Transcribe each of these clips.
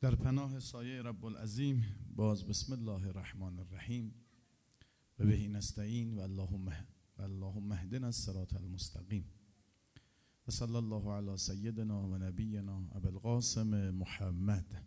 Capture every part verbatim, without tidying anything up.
در پناه سایه رب العظیم باز بسم الله الرحمن الرحیم و بهی نستعین و اللهم و اللهم اهدنا الصراط المستقیم و صلی الله علی سیدنا و نبینا ابی القاسم محمد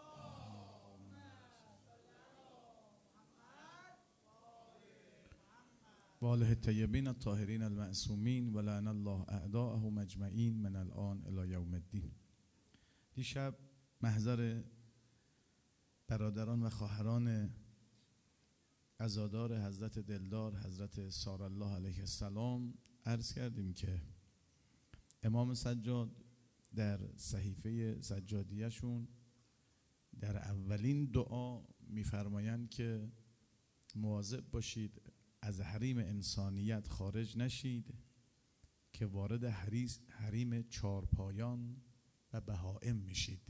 و آله الطیبین الطاهرین المعصومین و لعن الله اعداءهم اجمعین من الان الی یوم الدین. دیشب محضر برادران و خواهران عزادار حضرت دلدار حضرت سار الله علیه السلام عرض کردیم که امام سجاد در صحیفه سجادیه‌شون در اولین دعا می‌فرمایند که مواظب باشید از حریم انسانیت خارج نشید که وارد حریم چارپایان و بهائم میشید.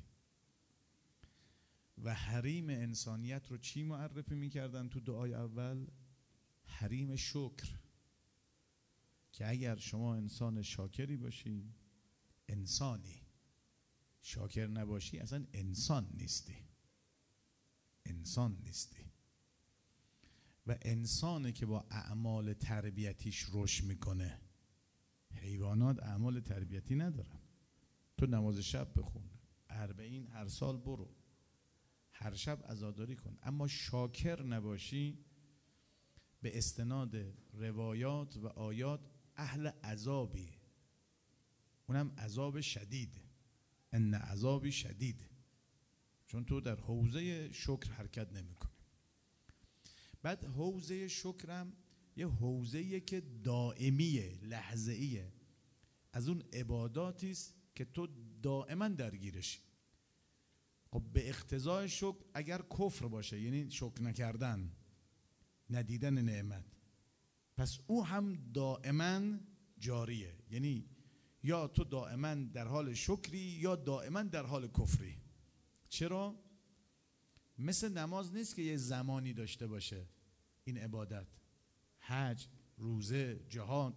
و حریم انسانیت رو چی معرفی میکردن تو دعای اول؟ حریم شکر، که اگر شما انسان شاکری باشی انسانی، شاکر نباشی اصلا انسان نیستی، انسان نیستی. و انسانه که با اعمال تربیتیش رشد میکنه. حیوانات اعمال تربیتی ندارن. تو نماز شب بخون، اربعین هر سال برو، هر شب عزاداری کن، اما شاکر نباشی به استناد روایات و آیات اهل عذابی، اونم عذاب شدید، ان عذابی شدید، چون تو در حوزه شکر حرکت نمیکنی. بعد حوزه شکرم یه حوزه‌ایه که دائمیه، لحظه‌ایه، از اون عباداتی است که تو دائما درگیرشی. خب به اقتضای شکر اگر کفر باشه، یعنی شکر نکردن، ندیدن نعمت، پس او هم دائما جاریه، یعنی یا تو دائما در حال شکری یا دائما در حال کفری. چرا؟ مثل نماز نیست که یه زمانی داشته باشه این عبادت، حج، روزه، جهاد،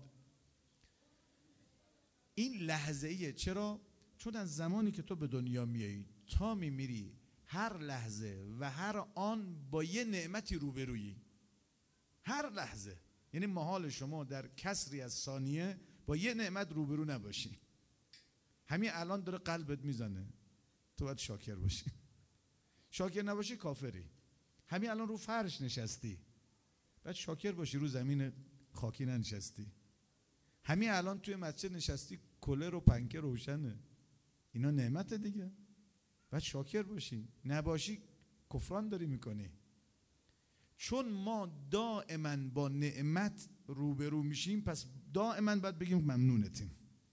این لحظه‌ایه. چرا؟ چون از زمانی که تو به دنیا میایی تا میمیری هر لحظه و هر آن با یه نعمتی روبرویی، هر لحظه. یعنی محال شما در کسری از ثانیه با یه نعمت روبرو نباشی. همین الان داره قلبت میزنه، تو باید شاکر باشی. شاکر نباشی کافری. همین الان رو فرش نشستی، باید شاکر باشی رو زمین خاکی ننشستی. همین الان توی مسجد نشستی، کولر و پنکه روشنه، اینا نعمت دیگه، باید شاکر باشی. نباشی کفران داری میکنی. چون ما دائما با نعمت روبرو میشیم، پس دائما باید بگیم ممنونتیم،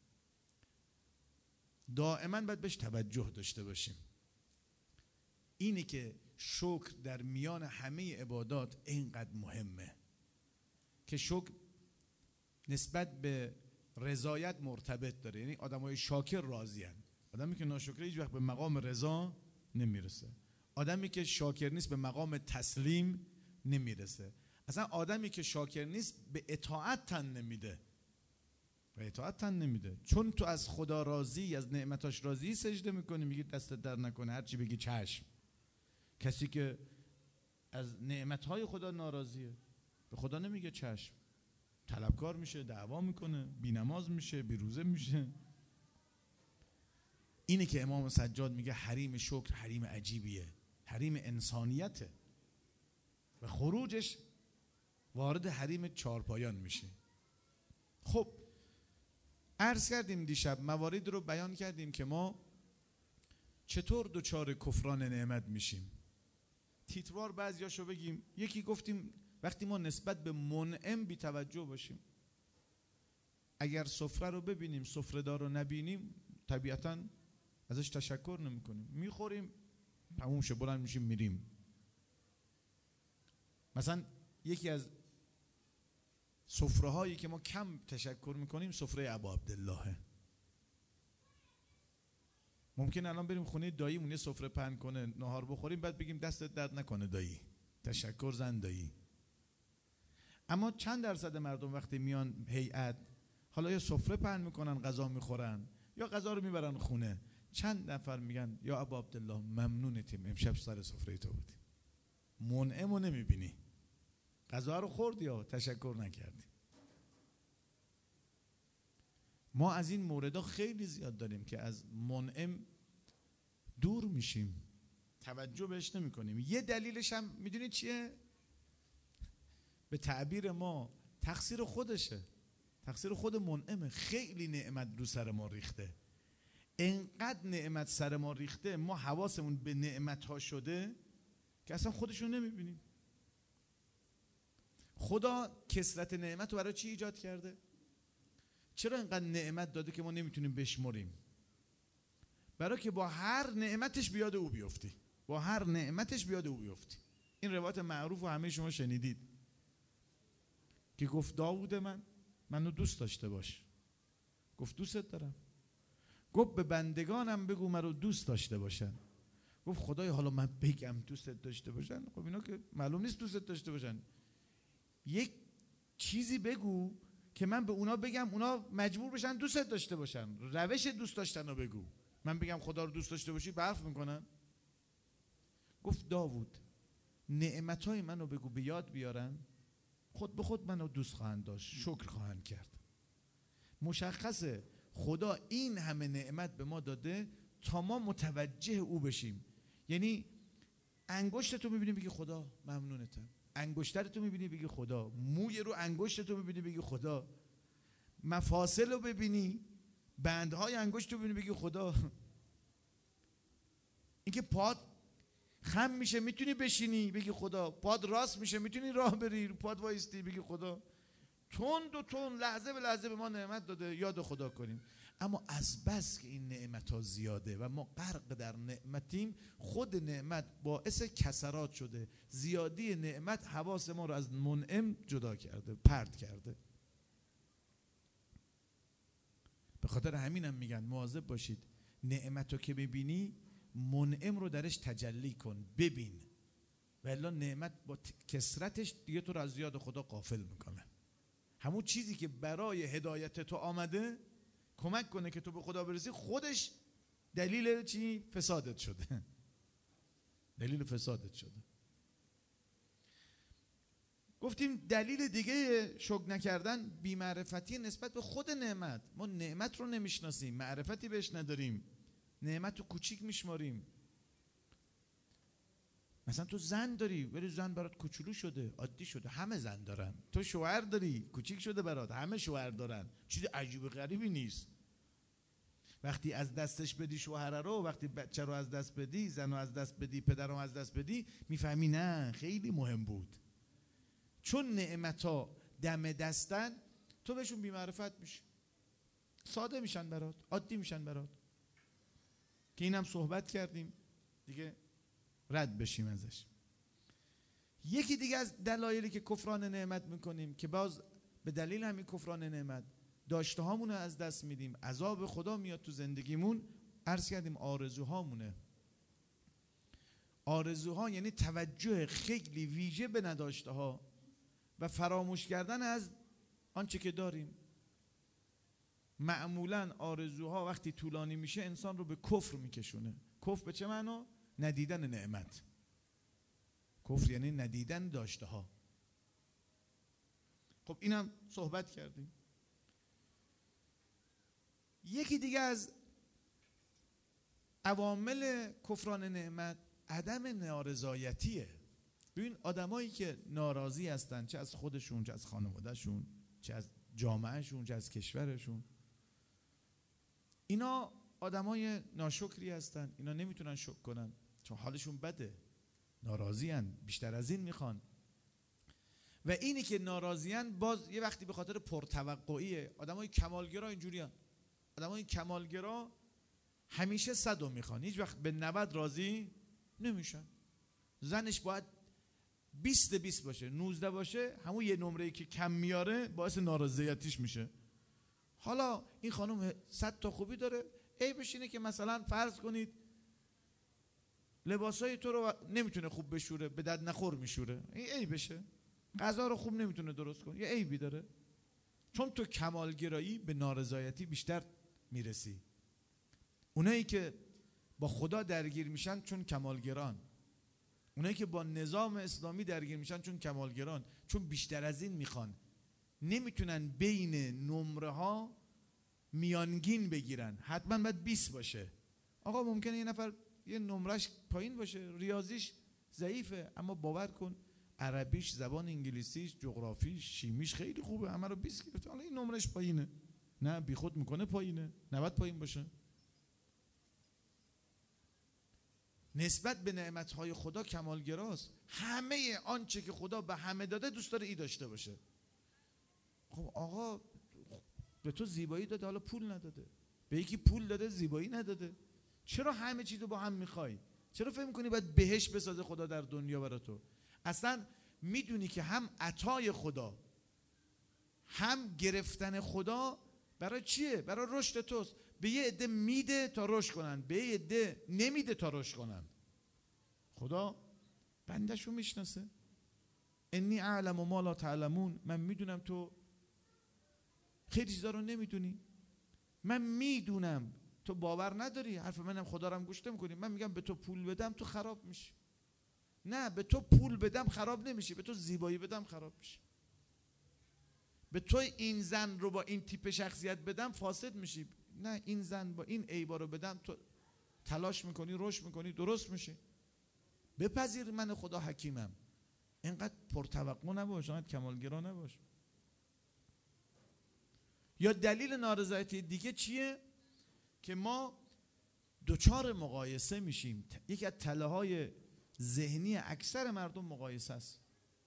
دائما باید بهش توجه داشته باشیم. اینه که شکر در میان همه عبادات اینقدر مهمه، که شکر نسبت به رضایت مرتبط داره. یعنی آدمای شاکر راضی هستند. آدمی که ناشکره هیچ وقت به مقام رضا نمیرسه. آدمی که شاکر نیست به مقام تسلیم نمیرسه. اصلا آدمی که شاکر نیست به اطاعت تن نمیده، به اطاعت تن نمیده. چون تو از خدا راضی، از نعمتاش راضی سجده میکنی، میگی دست در نکنه، هرچی بگی چشم. کسی که از نعمتهای خدا ناراضیه به خدا نمیگه چشم، طلبکار میشه، دعوا میکنه، بی‌نماز میشه، بیروزه میشه. اینه که امام سجاد میگه حریم شکر حریم عجیبیه، حریم انسانیته و خروجش وارد حریم چارپایان میشه. خب عرض کردیم دیشب، موارد رو بیان کردیم که ما چطور دچار کفران نعمت میشیم. تیتروار بعضیاشو بگیم. یکی گفتیم وقتی ما نسبت به منعم بی توجه باشیم. اگر سفره رو ببینیم، سفره دار رو نبینیم، طبیعتاً ازش تشکر نمی کنیم، میخوریم، تموم شه، بلند میشیم میریم. مثلا یکی از سفره هایی که ما کم تشکر میکنیم سفره ابا عبدالله. ممکن الان بریم خونه داییمون یه سفره پهن کنه، نهار بخوریم، بعد بگیم دستت درد نکنه دایی، تشکر زن دایی. اما چند درصد مردم وقتی میان هیئت، حالا یا سفره پهن میکنن غذا میخورن یا غذا رو میبرن خونه، چند نفر میگن یا ابا عبدالله ممنونتیم امشب سر سفره تو بودیم. منعمو نمیبینی، غذا رو خوردی یا تشکر نکردی. ما از این موردا خیلی زیاد داریم که از منعم دور میشیم، توجه بهش نمی کنیم. یه دلیلش هم میدونید چیه؟ به تعبیر ما تقصیر خودشه، تقصیر خود منعمه. خیلی نعمت رو سر ما ریخته، انقدر نعمت سر ما ریخته ما حواسمون به نعمت ها شده که اصلا خودشون نمیبینیم. خدا کثرت نعمت رو برای چی ایجاد کرده؟ چرا اینقدر نعمت داده که ما نمیتونیم بشمریم؟ برای که با هر نعمتش بیاد او بیفتی، با هر نعمتش بیاد او بیفتی. این روایت معروف و همه شما شنیدید که گفت داوود من منو دوست داشته باش. گفت دوستت دارم. گفت به بندگانم بگو منو دوست داشته باشن. گفت خدای حالا من بگم دوستت داشته باشن؟ خب اینا که معلوم نیست دوستت داشته باشن. یک چیزی بگو که من به اونا بگم اونا مجبور بشن دوستت داشته باشن. روش دوست داشتن رو بگو. من بگم خدا رو دوست داشته باشی برف میکنن؟ گفت داوود نعمتهای منو بگو به یاد بیارن، خود به خود منو دوست خواهند داشت، شکر خواهند کرد. مشخصه خدا این همه نعمت به ما داده تا ما متوجه او بشیم. یعنی انگشتتو میبینی بگی خدا ممنونتم، انگشترتو میبینی بگی خدا، موی رو انگشتتو میبینی بگی خدا، مفاصل رو ببینی، بندهای انگشتو ببینی بگی خدا. اینکه پاد خم میشه میتونی بشینی بگی خدا، پاد راست میشه میتونی راه بری، پاد وایستی بگی خدا. تون دو تون لحظه به لحظه به ما نعمت داده، یاد خدا کنیم. اما از بس که این نعمت ها زیاده و ما غرق در نعمتیم، خود نعمت باعث کسرات شده. زیادی نعمت حواس ما رو از منعم جدا کرده، پرت کرده. به خاطر همینم میگن مواظب باشید، نعمت رو که ببینی منعم رو درش تجلی کن، ببین، و الا نعمت با کثرتش دیگه تو رو از یاد خدا غافل میکنه. همون چیزی که برای هدایت تو آمده کمک کنه که تو به خدا برسی، خودش دلیل چی؟ فسادت شده. دلیل فسادت شده. گفتیم دلیل دیگه شکر نکردن بی‌معرفتی نسبت به خود نعمت. ما نعمت رو نمیشناسیم، معرفتی بهش نداریم، نعمت رو کوچیک میشماریم. مثلا تو زن داری ولی زن برات کوچولو شده، عادی شده، همه زن دارن. تو شوهر داری کوچیک شده برات، همه شوهر دارن، چیز عجیب غریبی نیست. وقتی از دستش بدی شوهر رو، وقتی بچه رو از دست بدی، زن رو از دست بدی، پدر رو از دست بدی، میفهمی نه خیلی مهم بود. چون نعمت‌ها دم دستن تو بهشون بی‌معرفت میشی، ساده میشن برات، عادی میشن برات. که اینم صحبت کردیم دیگه، رد بشیم ازش. یکی دیگه از دلایلی که کفران نعمت میکنیم که باز به دلیل همین کفران نعمت داشته هامون رو از دست میدیم، عذاب خدا میاد تو زندگیمون. عرض کردیم آرزوهامونه. آرزوها یعنی توجه خیلی ویژه به نداشته ها و فراموش کردن از آنچه که داریم. معمولا آرزوها وقتی طولانی میشه انسان رو به کفر میکشونه. کفر به چه معنا؟ ندیدن نعمت. کفر یعنی ندیدن داشته ها. خب اینم صحبت کردیم. یکی دیگه از عوامل کفران نعمت عدم نارضایتیه. ببین آدمایی که ناراضی هستن، چه از خودشون، چه از خانوادهشون، چه از جامعهشون، چه از کشورشون، اینا آدمای ناشکری هستن. اینا نمیتونن شکر کنن چون حالشون بده، ناراضی هن، بیشتر از این میخوان. و اینی که ناراضی هن باز یه وقتی به خاطر پرتوقعیه. آدمای کمالگرا اینجوری هن. آدمای کمالگرا همیشه صد رو میخوان، هیچ وقت به نود راضی نمیشن. زنش باید بیست بیست باشه، نوزده باشه، همون یه نمره‌ای که کم میاره باعث نارضایتیش میشه. حالا این خانم صد تا خوبی داره، عیبش اینه که مثلا فرض کنید لباسای تو رو نمیتونه خوب بشوره، به درد نخور میشوره، این عیبشه. غذا رو خوب نمیتونه درست کنه، یه عیبی داره. چون تو کمالگرایی به نارضایتی بیشتر میرسی. اونایی که با خدا درگیر میشن چون کمالگران، اونایی که با نظام اسلامی درگیر میشن چون کمالگران، چون بیشتر از این میخوان، نمیتونن بین نمره ها میانگین بگیرن. حتما باید بیست باشه. آقا ممکنه یه نفر یه نمرش پایین باشه، ریاضیش ضعیفه، اما باور کن عربیش، زبان انگلیسیش، جغرافیش، شیمیش خیلی خوبه، همه رو بیست گرفته، حالا این نمرش پایینه. نه، بیخود میکنه پایینه، نباید پایین باشه. نسبت به نعمتهای خدا کمالگراست. همه آنچه که خدا به همه داده دوست داره ای داشته باشه. خب آقا به تو زیبایی داده، حالا پول نداده. به یکی پول داده، زیبایی نداده. چرا همه چیزو با هم میخوای؟ چرا فکر میکنی باید بهشت بسازه خدا در دنیا برای تو؟ اصلا میدونی که هم عطای خدا هم گرفتن خدا برای چیه؟ برای رشد توست. به یه عده میده تا رشد کنن، به یه عده نمیده تا رشد کنن. خدا بنده‌شو میشناسه. انی اعلم ما لا تعلمون، من میدونم تو خیلی چیزا رو نمیدونی. من میدونم تو باور نداری، حرف منم خدا رو هم گوش نمی‌کنی. من میگم به تو پول بدم تو خراب میشی. نه، به تو پول بدم خراب نمیشی، به تو زیبایی بدم خراب میشی. به تو این زن رو با این تیپ شخصیت بدم فاسد میشی. نه، این زن با این عیبا رو بدم تو تلاش میکنی، رشد میکنی، درست میشی. بپذیر من خدا حکیمم. اینقدر پرتوقع نباش، اینقدر کمالگرا نباش. یا دلیل نارضایتی دیگه چیه؟ که ما دوچار مقایسه میشیم. یکی از تله های ذهنی اکثر مردم مقایسه است.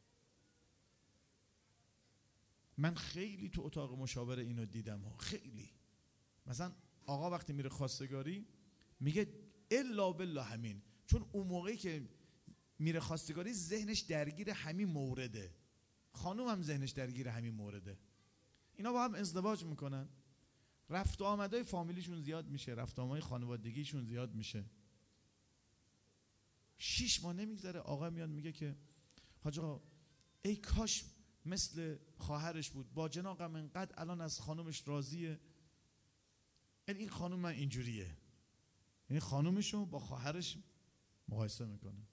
من خیلی تو اتاق مشاوره اینو دیدم ها. خیلی مثلا آقا وقتی میره خواستگاری میگه الا بالله همین، چون اون موقعی که میره خواستگاری ذهنش درگیر همین مورده، خانوم هم ذهنش درگیر همین مورده. اینا با هم ازدواج میکنن، رفت و آمدهای فامیلیشون زیاد میشه، رفت و آمدهای خانوادگیشون زیاد میشه. شیش ماه نمیگذره آقا میاد میگه که حاج آقا ای کاش مثل خواهرش بود، با جناقم انقدر الان از خانومش راضیه. این خانوم من اینجوریه، این خانومشو با خواهرش مقایسه میکنه.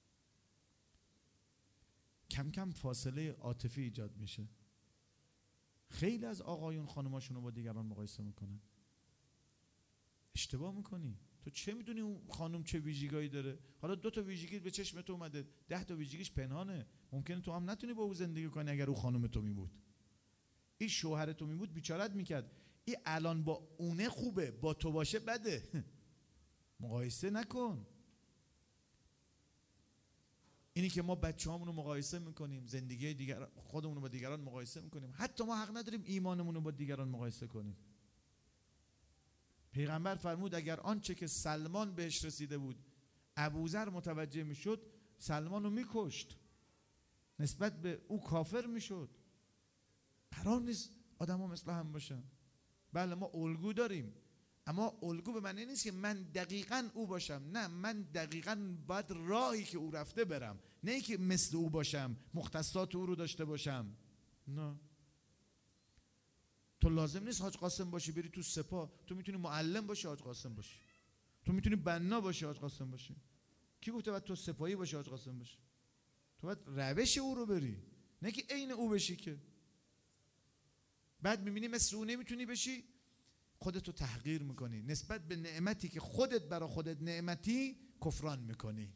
کم کم فاصله عاطفی ایجاد میشه. خیلی از آقایون خانوماشونو با دیگران مقایسه میکنن. اشتباه میکنی. تو چه میدونی اون خانم چه ویژگی‌هایی داره؟ حالا دو تا ویژگی به چشم تو اومده، ده تا ویژگیش پنهانه. ممکنه تو هم نتونی با او زندگی کنی. اگر او خانم تو میبود، این شوهر تو میبود، بیچارت میکرد. این الان با اونه خوبه، با تو باشه بده. مقایسه نکن. اینی که ما بچه‌هامون رو مقایسه میکنیم، زندگی دیگر خودمون رو با دیگران مقایسه میکنیم، حتی ما حق نداریم ایمانمون رو با دیگران مقایسه کنیم. پیغمبر فرمود اگر آنچه که سلمان بهش رسیده بود ابوذر متوجه میشد، سلمان رو میکشت، نسبت به او کافر میشد. قرار نیست آدم ها مثل هم باشن. بله ما الگو داریم، اما الگو به معنی نیست که من دقیقاً او باشم. نه، من دقیقاً باید راهی که او رفته برم، نه ای که مثل او باشم، مختصات او رو داشته باشم. نه، تو لازم نیست حاج قاسم باشی بری تو سپاه. تو میتونی معلم باشی حاج قاسم باشی، تو میتونی بنا باشی حاج قاسم باشی. کی گفته باید تو سپاهی باشی حاج قاسم باشی؟ تو باید روش او رو بری، نه که عین او بشی. که بعد میبینی مثل او نمیتونی بشی، خودتو تحقیر میکنی، نسبت به نعمتی که خودت برا خودت نعمتی کفران میکنی،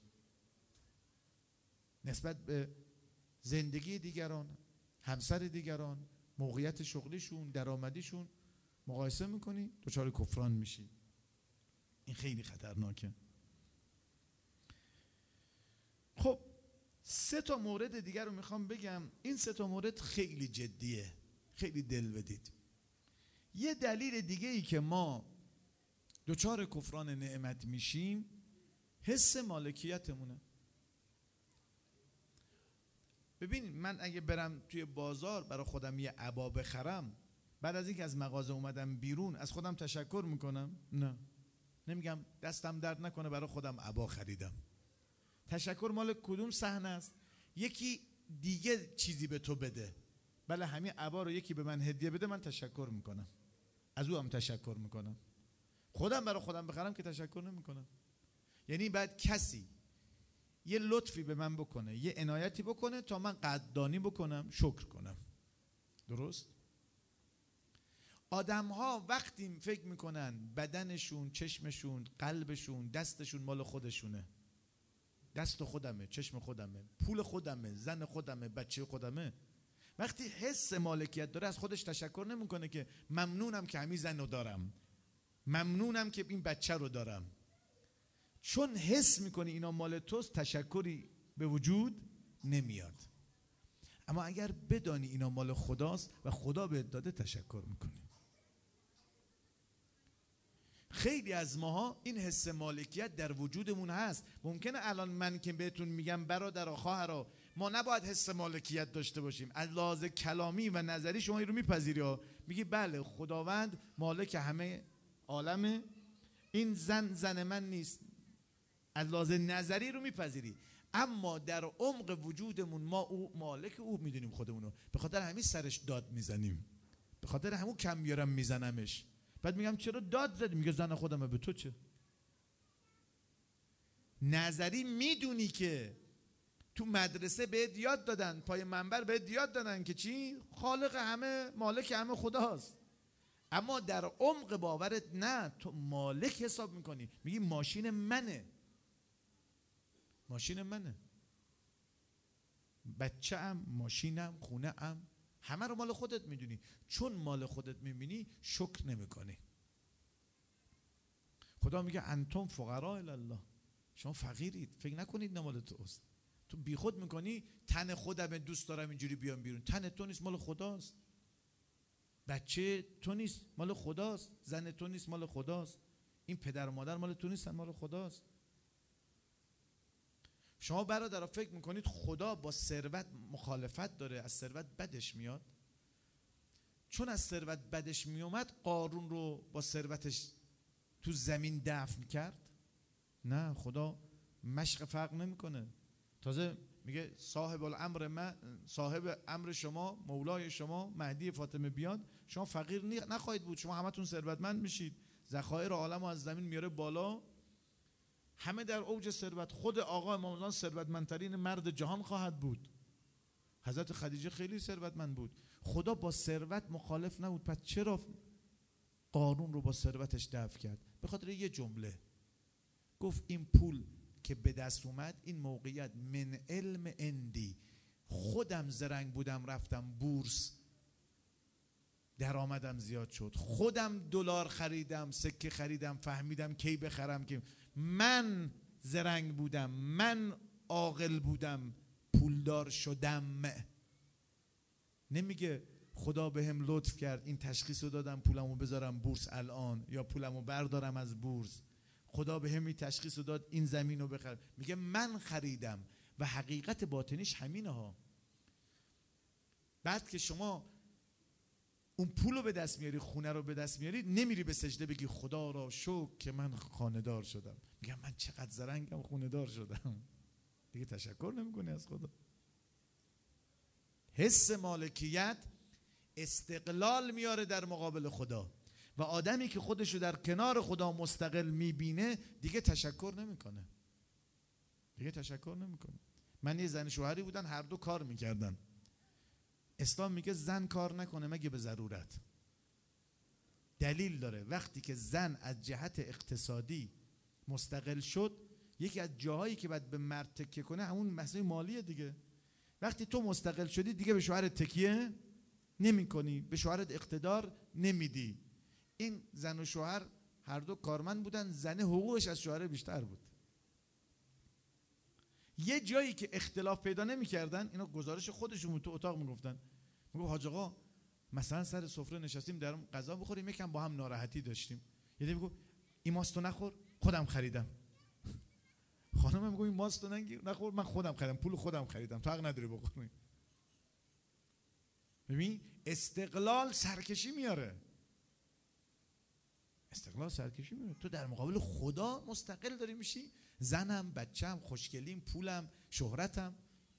نسبت به زندگی دیگران، همسر دیگران، موقعیت شغلیشون، درآمدیشون مقایسه میکنی، دچار کفران میشی. این خیلی خطرناکه. خب سه تا مورد دیگر رو میخوام بگم. این سه تا مورد خیلی جدیه، خیلی دل بدید. یه دلیل دیگه ای که ما دچار کفران نعمت میشیم حس مالکیتمونه. ببین من اگه برم توی بازار برای خودم یه عبا بخرم، بعد از اینکه از مغازه اومدم بیرون از خودم تشکر میکنم؟ نه، نمیگم دستم درد نکنه برای خودم عبا خریدم. تشکر مال کدوم صحنه است؟ یکی دیگه چیزی به تو بده. بله همین عبا رو یکی به من هدیه بده، من تشکر میکنم، از او هم تشکر میکنم. خودم برای خودم بخرم که تشکر نمیکنم. یعنی بعد کسی یه لطفی به من بکنه، یه عنایتی بکنه تا من قدردانی بکنم، شکر کنم. درست؟ آدم ها وقتی فکر میکنن بدنشون، چشمشون، قلبشون، دستشون مال خودشونه، دست خودمه، چشم خودمه، پول خودمه، زن خودمه، بچه خودمه، وقتی حس مالکیت داره از خودش تشکر نمیکنه که ممنونم که همین زن رو دارم، ممنونم که این بچه رو دارم. چون حس میکنی اینا مال توست، تشکری به وجود نمیاد. اما اگر بدانی اینا مال خداست و خدا بهت داده، تشکر میکنی. خیلی از ماها این حس مالکیت در وجودمون هست. ممکنه الان من که بهتون میگم برادر و خواهرها، ما نباید حس مالکیت داشته باشیم. از لحاظ کلامی و نظری شما این رو میپذیری ها، میگی بله خداوند مالک همه عالمه، این زن زن من نیست، از لحاظ نظری رو میپذیری. اما در عمق وجودمون ما او مالک او میدونیم خودمونو. به خاطر همین سرش داد میزنیم، به خاطر همون کم میارم میزنمش. بعد میگم چرا داد زدی؟ میگه زن خودمه، به تو چه؟ نظری میدونی که تو مدرسه بهت یاد دادن، پای منبر بهت یاد دادن که چی؟ خالق همه، مالک همه خداست. اما در عمق باورت نه، تو مالک حساب میکنی. میگی ماشین منه، ماشین منه، بچه ام، ماشینم، خونه ام، همه رو مال خودت میدونی. چون مال خودت میبینی شکر نمیکنی. خدا میگه انتم فقراء الی الله، شما فقیرید، فکر نکنید نه مال توست. تو بیخود میکنی تن خودم دوست دارم اینجوری بیام بیرون. تن تو نیست، مال خداست. بچه تو نیست، مال خداست. زن تو نیست، مال خداست. این پدر و مادر مال تو نیستن، مال خداست. شما برادرها فکر میکنید خدا با ثروت مخالفت داره، از ثروت بدش میاد؟ چون از ثروت بدش میومد قارون رو با ثروتش تو زمین دفن کرد؟ نه، خدا مشق فرق نمیکنه. تازه میگه صاحب الامر من، صاحب امر شما، مولای شما مهدی فاطمه بیاد، شما فقیر نخواهید بود، شما همتون ثروتمند میشید. ذخایر عالم از زمین میاره بالا، همه در اوج ثروت. خود آقا امام زمان ثروتمندترین مرد جهان خواهد بود. حضرت خدیجه خیلی ثروتمند بود. خدا با ثروت مخالف نبود، پس چرا قارون رو با ثروتش دفع کرد؟ به خاطر یه جمله گفت این پول که به دست اومد، این موقعیت من علم اندی، خودم زرنگ بودم رفتم بورس درآمدم زیاد شد، خودم دلار خریدم، سکه خریدم، فهمیدم کی بخرم، که من زرنگ بودم، من عاقل بودم، پولدار شدم. نمیگه خدا به هم لطف کرد این تشخیص رو دادم پولمو بذارم بورس الان، یا پولمو بردارم از بورس. خدا به هم این تشخیص رو داد این زمین رو بخرم. میگه من خریدم. و حقیقت باطنیش همینه ها. بعد که شما اون پول رو به دست میاری، خونه رو به دست میاری، نمیری به سجده بگی خدا را شکر که من خانه دار شدم. میگم من چقدر زرنگم خونه دار شدم. دیگه تشکر نمیکنی از خدا. حس مالکیت استقلال میاره در مقابل خدا، و آدمی که خودشو در کنار خدا مستقل میبینه دیگه تشکر نمیکنه. دیگه تشکر نمیکنه. من یه زن شوهری بودن، هر دو کار میکردن. اسلام میگه زن کار نکنه مگه به ضرورت. دلیل داره. وقتی که زن از جهت اقتصادی مستقل شد، یکی از جاهایی که باید به مرد تکیه کنه همون مسئله مالیه دیگه. وقتی تو مستقل شدی دیگه به شوهرت تکیه نمی کنی، به شوهرت اقتدار نمیدی. این زن و شوهر هر دو کارمند بودن، زن حقوقش از شوهر بیشتر بود. یه جایی که اختلاف پیدا نمی کردن، اینا گزارش خودشون تو اتاق میگفتن، میگو حاج آقا مثلا سر سفره نشستیم دارم غذا بخوریم، یکم با هم ناراحتی داشتیم، یه دیگه میگو این ماستو نخور خودم خریدم. خانم میگه این ماستو نخور من خودم خریدم، پول خودم خریدم، تو حق نداری بخوری. ببین استقلال سرکشی میاره. استقلال سرکشی میاره. تو در مقابل خدا مستقل داری میشی. زنم، بچم، خوشگلیم، پولم، شهرتم.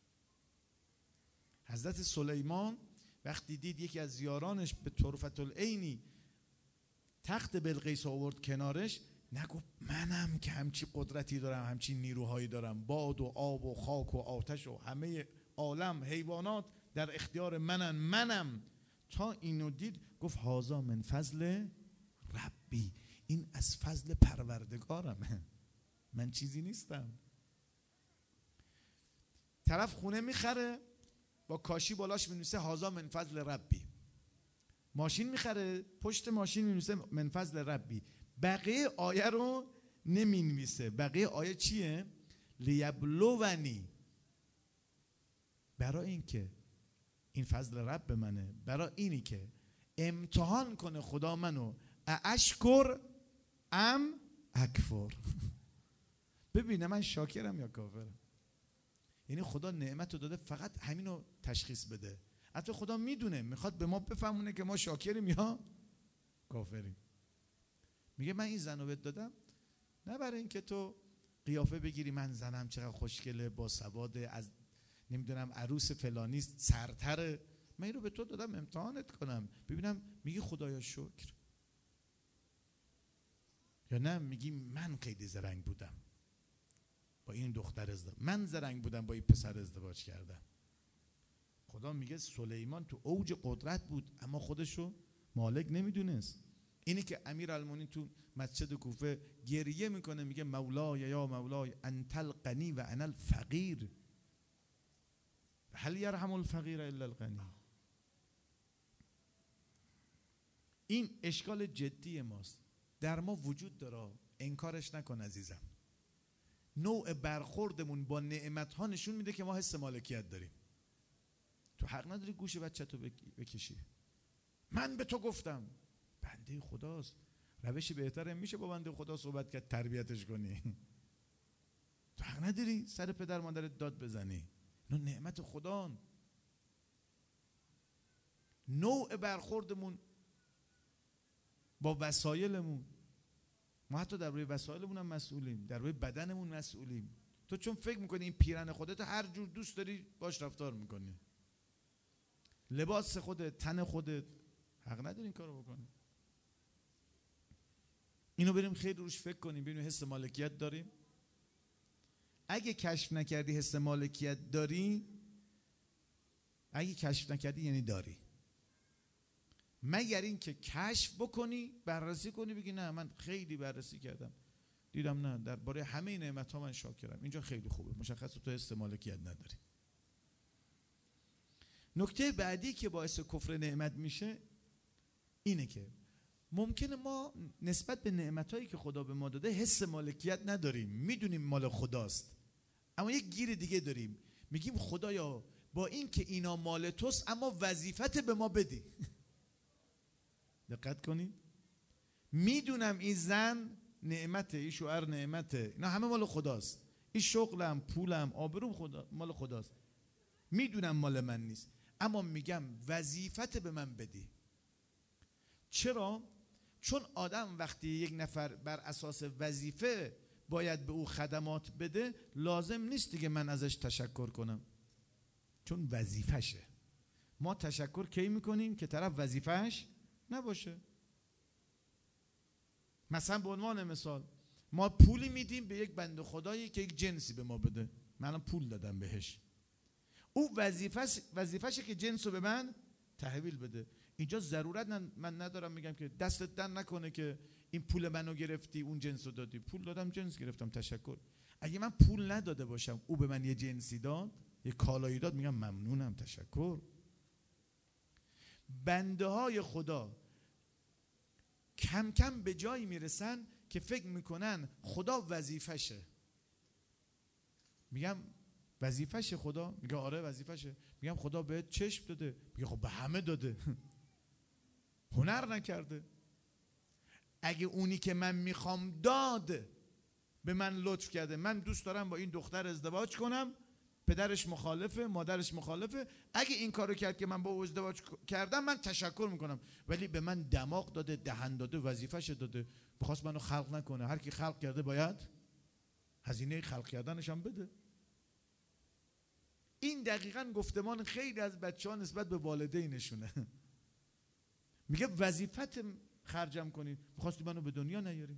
حضرت سلیمان وقتی دید یکی از یارانش به طرفت العینی تخت بلقیس آورد کنارش، نگفت منم که همچی قدرتی دارم، همچی نیروهایی دارم، باد و آب و خاک و آتش و همه عالم حیوانات در اختیار منن، منم. تا اینو دید گفت هذا من فضل ربی، این از فضل پروردگارمه، من چیزی نیستم. طرف خونه میخره با کاشی بالاش مینویسه هذا من فضل ربی. ماشین میخره پشت ماشین مینویسه من فضل ربی. بقیه آیه رو نمینویسه. بقیه آیه چیه؟ لیبلونی، برای این که این فضل رب منه، برای اینی که امتحان کنه خدا منو اشکر ام اکفر، ببینه من شاکرم یا کافرم. یعنی خدا نعمت رو داده فقط همینو تشخیص بده. حتی خدا میدونه میخواد به ما بفهمونه که ما شاکریم یا کافریم. میگه من این زنو بهت دادم نه برای اینکه تو قیافه بگیری من زنم چقدر خوشگله، با سواده، از نمیدونم عروس فلانی سرتره، من این رو به تو دادم امتحانت کنم ببینم میگی خدایا شکر یا نه میگی من خیلی زرنگ بودم با این دختر ازدواج، من زرنگ بودم با این پسر ازدواج کردم. خدا میگه سلیمان تو اوج قدرت بود اما خودشو مالک نمیدونست. اینی که امیرالمومنین تو مسجد کوفه گریه میکنه میگه مولای یا مولای انت الغنی و انا الفقیر هل یرحم الفقیر الا الغنی. این اشکال جدی ماست، در ما وجود داره، انکارش نکن عزیزم. نوع برخوردمون با نعمت ها نشون میده که ما حس مالکیت داریم. تو حق نداری گوش بچه‌تو بکشی. من به تو گفتم، بنده خداست، روشی بهتره میشه با بنده خدا صحبت کرد تربیتش کنی. تو حق نداری سر پدر مادرت داد بزنی، نه نعمت خدا. نوع برخوردمون با وسایلمون، ما حتی در روی وسایلمون هم مسئولیم، در روی بدنمون مسئولیم. تو چون فکر میکنی این پیرن خودت هر جور دوست داری باش رفتار میکنی، لباس خودت، تن خودت، حق نداری این کارو بکنی. اینو بریم خیلی روش فکر کنیم ببینیم حس مالکیت داریم. اگه کشف نکردی حس مالکیت داری، اگه کشف نکردی یعنی داری، مگر این که کشف بکنی، بررسی کنی، بگی نه من خیلی بررسی کردم دیدم نه درباره همه نعمت ها من شاکرم، اینجا خیلی خوبه، مشخص تو حس مالکیت نداری. نکته بعدی که باعث کفر نعمت میشه اینه که ممکنه ما نسبت به نعمتایی که خدا به ما داده حس مالکیت نداریم، میدونیم مال خداست، اما یک گیر دیگه داریم، میگیم خدایا با این که اینا مال توست اما وظیفت به ما بدی. دقت کنید، میدونم این زن نعمته، این شوهر نعمته، اینا همه مال خداست، این شغلم، پولم، آبروم خدا مال خداست، میدونم مال من نیست، اما میگم وظیفت به من بدی. چرا؟ چون آدم وقتی یک نفر بر اساس وظیفه باید به او خدمات بده، لازم نیست دیگه من ازش تشکر کنم، چون وظیفشه. ما تشکر کی میکنیم؟ که طرف وظیفهش نباشه. مثلا به عنوان مثال ما پولی میدیم به یک بنده خدایی که یک جنسی به ما بده، من پول دادم بهش، او وظیفش وظیفشه که جنس رو به من تحویل بده. اینجا ضرورت من ندارم میگم که دستت در نکنه که این پول منو گرفتی اون جنس رو دادی، پول دادم جنس گرفتم تشکر. اگه من پول نداده باشم او به من یه جنسی داد، یه کالایی داد، میگم ممنونم تشکر. بنده های خدا کم کم به جایی میرسن که فکر میکنن خدا وظیفشه. میگم وظیفشه خدا؟ میگه آره وظیفشه. میگم خدا بهت چشم داده؟ میگه خب به همه داده. هنر نکرده؟ اگه اونی که من میخوام داد به من لطف کرده، من دوست دارم با این دختر ازدواج کنم، پدرش مخالفه، مادرش مخالفه، اگه این کارو کرد که من با او ازدواج کردم من تشکر میکنم، ولی به من دماغ داده، دهن داده، وظیفش داده، بخواست منو خلق نکنه. هر کی خلق کرده باید هزینه خلق کردنش هم بده. این دقیقاً گفتمان خیلی از بچه‌ها نسبت به والدینشونه. میگه وظیفت خرجم کنی؟ میخواستی منو به دنیا نیاری؟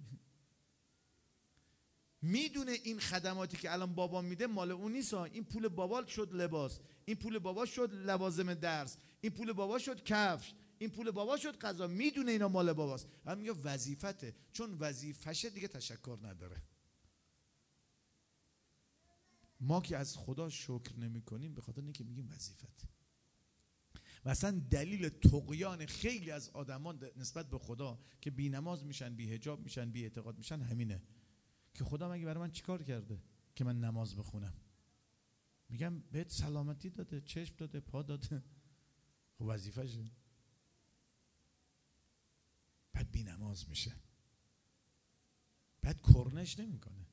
میدونه این خدماتی که الان بابا میده مال اون نیست. این پول بابا شد لباس، این پول بابا شد لوازم درس، این پول بابا شد کفش، این پول بابا شد غذا. میدونه اینا مال باباست، اما میگه وظیفته. چون وظیفشه دیگه تشکر نداره. ما که از خدا شکر نمی کنیم به خاطر اینکه میگیم وظیفته. و اصلا دلیل طغیان خیلی از آدمان نسبت به خدا که بی نماز میشن، بی حجاب میشن، بی اعتقاد میشن همینه که خدا مگه برای من چیکار کرده که من نماز بخونم؟ میگم بهت سلامتی داده، چشم داده، پا داده، خب وظیفشه. بعد بی نماز میشه، بعد کرنش نمیکنه.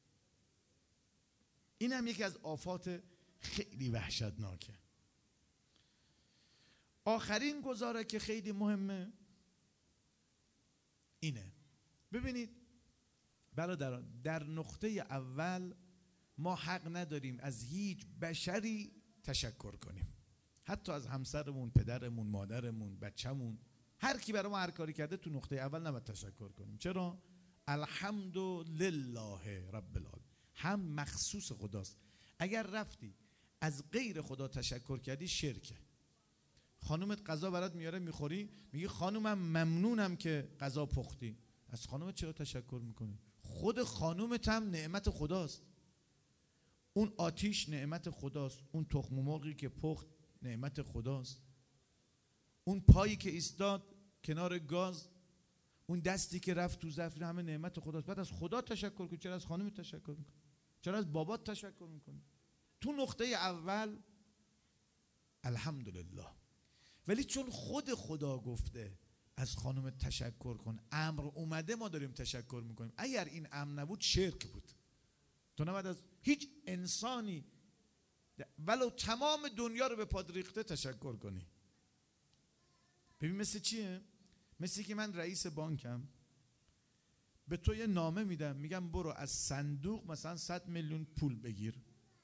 این هم یکی از آفات خیلی وحشتناکه. آخرین گزاره که خیلی مهمه اینه. ببینید برادران، در نقطه اول ما حق نداریم از هیچ بشری تشکر کنیم، حتی از همسرمون، پدرمون، مادرمون، بچه‌مون. هر کی برای ما هر کاری کرده تو نقطه اول نباید تشکر کنیم. چرا؟ الحمد لله رب العالمین، هم مخصوص خداست. اگر رفتی از غیر خدا تشکر کردی شرکه. خانومت غذا برات میاره میخوری، میگی خانومم ممنونم که غذا پختی. از خانومت چرا تشکر میکنی؟ خود خانومت هم نعمت خداست. اون آتیش نعمت خداست، اون تخم مرغی که پخت نعمت خداست، اون پایی که ایستاد کنار گاز، اون دستی که رفت تو ظرف، همه نعمت خداست. بعد از خدا تشکر کن. چرا از خانومت تشکر میکنی؟ چرا از بابات تشکر میکنی؟ تو نقطه اول الحمدلله. ولی چون خود خدا گفته از خانومت تشکر کن، امر اومده، ما داریم تشکر میکنیم. اگر این امر نبود شرک بود. تو نباید از هیچ انسانی ولو تمام دنیا رو به پاد ریخته تشکر کنی. ببین مثل چیه؟ مثل که من رئیس بانکم، به تو یه نامه میدم، میگم برو از صندوق مثلا صد میلیون پول بگیر.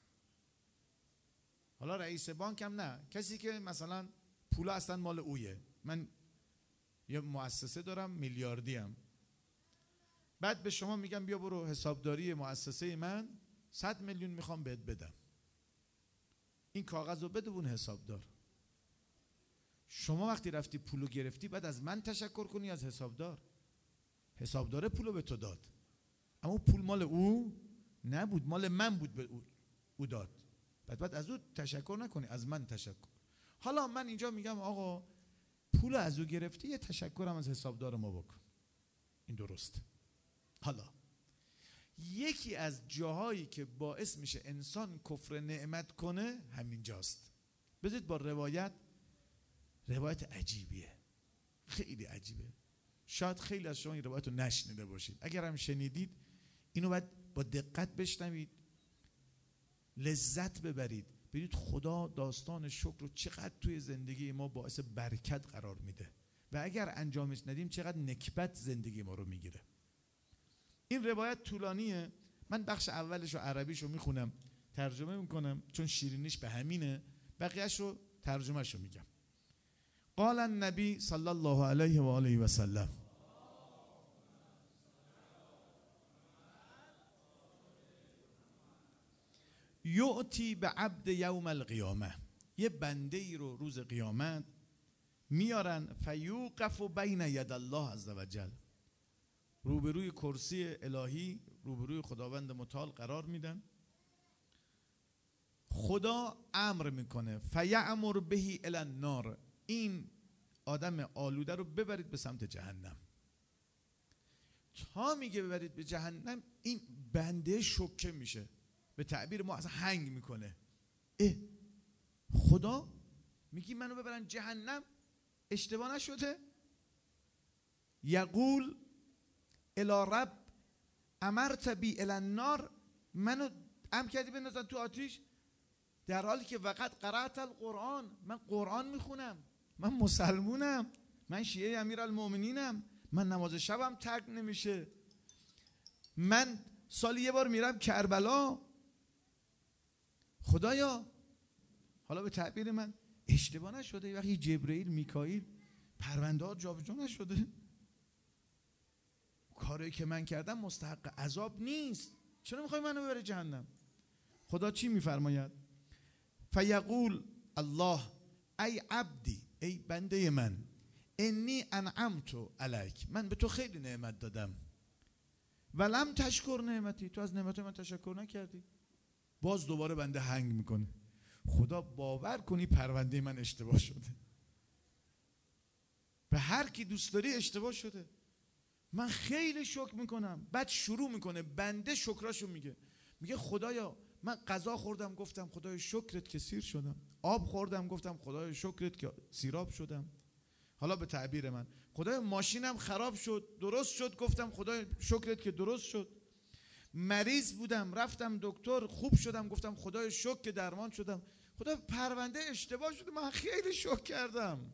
حالا رئیس بانکم نه، کسی که مثلا پول اصلا مال اویه. من یه مؤسسه دارم میلیاردیم، بعد به شما میگم بیا برو حسابداری مؤسسه من صد میلیون میخوام بهت بدم، این کاغذ رو بده اون حسابدار. شما وقتی رفتی پولو گرفتی بعد از من تشکر کنی از حسابدار. حسابدار پولو به تو داد، اما پول مال او نبود، مال من بود، به او داد. بعد بعد از او تشکر نکنی، از من تشکر. حالا من اینجا میگم آقا پول از او گرفتی، یه تشکرم از حسابدار ما بکن، این درست. حالا یکی از جاهایی که باعث میشه انسان کفر نعمت کنه همین جاست. بذارید با روایت، روایت عجیبیه، خیلی عجیبه. شاید خیلی از شما این روایت رو نشنیده باشید. اگر هم شنیدید اینو باید با دقت بشنوید، لذت ببرید، ببینید خدا داستان شکر رو چقدر توی زندگی ما باعث برکت قرار میده و اگر انجامش ندیم چقدر نکبت زندگی ما رو میگیره. این روایت طولانیه، من بخش اولش و عربیش رو میخونم، ترجمه میکنم چون شیرینیش به همینه، بقیهش رو ترجمهش رو میگم. قال النبی صلی الله علیه و آله و سلم، یؤتی به عبد یوم القیامه، یه بنده ای رو روز قیامت میارن، فیوقف بین ید الله عز وجل، روبروی کرسی الهی، روبروی خداوند متعال قرار میدن. خدا امر میکنه فیأمر به الی النار، این آدم آلوده رو ببرید به سمت جهنم. تا میگه ببرید به جهنم، این بنده شوکه میشه، به تعبیر ما اصلا هنگ میکنه. اه خدا میگی منو ببرن جهنم، اشتباه نشده؟ یقول الی رب امرت بی الی النار، منو امر کردی بندازن تو آتیش، در حالی که وقت قرأت القرآن، من قرآن میخونم، من مسلمونم، من شیعه امیرالمؤمنینم، من نماز شبم ترک نمیشه، من سالی یه بار میرم کربلا. خدایا حالا به تعبیر من اشتباه نشده؟ وقتی جبرئیل میکائیل پرونده ها جابجا نشده؟ کاری که من کردم مستحق عذاب نیست، چرا میخوای منو ببری جهنم؟ خدا چی میفرماید؟ فیقول الله ای عبدی، ای بنده من، انی انعمت علیک، من به تو خیلی نعمت دادم، ولم تشکر نعمتی، تو از نعمت من تشکر نکردی. باز دوباره بنده هنگ میکنه. خدا باور کنی پرونده من اشتباه شده، به هر کی دوست داری اشتباه شده، من خیلی شکر میکنم. بعد شروع میکنه بنده شکراشو میگه، میگه خدایا من غذا خوردم گفتم خدایا شکرت که سیر شدم، آب خوردم گفتم خدایا شکرت که سیراب شدم، حالا به تعبیر من خدایا ماشینم خراب شد درست شد گفتم خدایا شکرت که درست شد، مریض بودم رفتم دکتر خوب شدم گفتم خدایا شکر که درمان شدم. خدا پرونده اشتباه شده، من خیلی شکر کردم.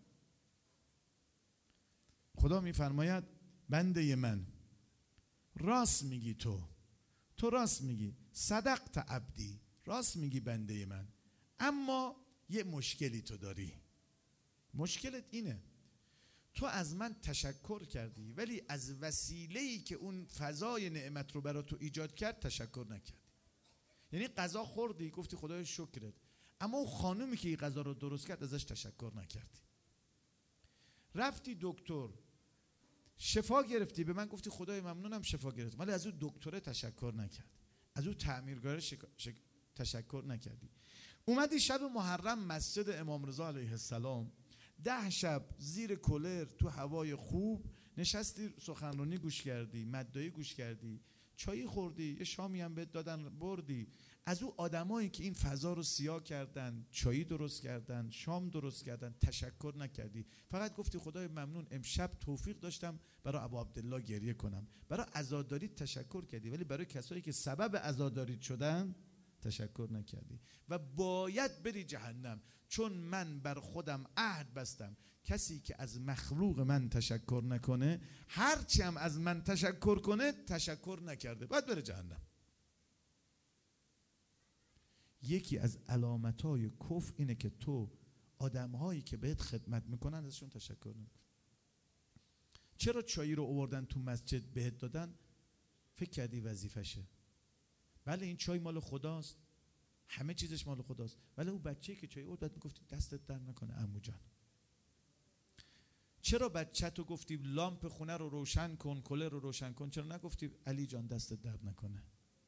خدا میفرماید بنده من راست میگی، تو تو راست میگی، صدقت عبدی، راست میگی بنده من، اما یه مشکلی تو داری. مشکلت اینه تو از من تشکر کردی ولی از وسیله‌ای که اون فضای نعمت رو برای تو ایجاد کرد تشکر نکردی. یعنی غذا خوردی گفتی خدای شکرت، اما اون خانومی که این غذا رو درست کرد ازش تشکر نکردی. رفتی دکتر شفا گرفتی، به من گفتی خدای ممنونم شفا گرفت، ولی از اون دکتره تشکر نکردی، از اون تعمیرگاره شک... شک... تشکر نکردی. اومدی شب محرم مسجد امام رضا علیه السلام ده شب زیر کولر تو هوای خوب نشستی، سخنرانی گوش کردی، مدعی گوش کردی، چایی خوردی، یه شامی هم بهت دادن بردی. از اون آدمایی که این فضا رو سیاه کردن، چایی درست کردن، شام درست کردن، تشکر نکردی، فقط گفتی خدای ممنون امشب توفیق داشتم برای ابو عبدالله گریه کنم. برای عزاداریت تشکر کردی ولی برای کسایی که سبب عزاداریت شدن تشکر نکردی و باید بری جهنم، چون من بر خودم عهد بستم کسی که از مخلوق من تشکر نکنه هرچی هم از من تشکر کنه تشکر نکرده، باید بره جهنم. یکی از علامتهای کفر اینه که تو آدمهایی که بهت خدمت میکنن ازشون تشکر نکنی. چرا چایی رو آوردن تو مسجد بهت دادن؟ فکر کردی وظیفشه؟ بله این چای مال خداست، همه چیزش مال خداست، ولی اون بچه‌ای که چای آورد بعد میگفتی دستت در نکنه عمو جان. چرا بچه‌تو گفتی لامپ خونه رو روشن کن، کولر رو روشن کن، چرا نگفتی علی جان دستت درد نکنه؟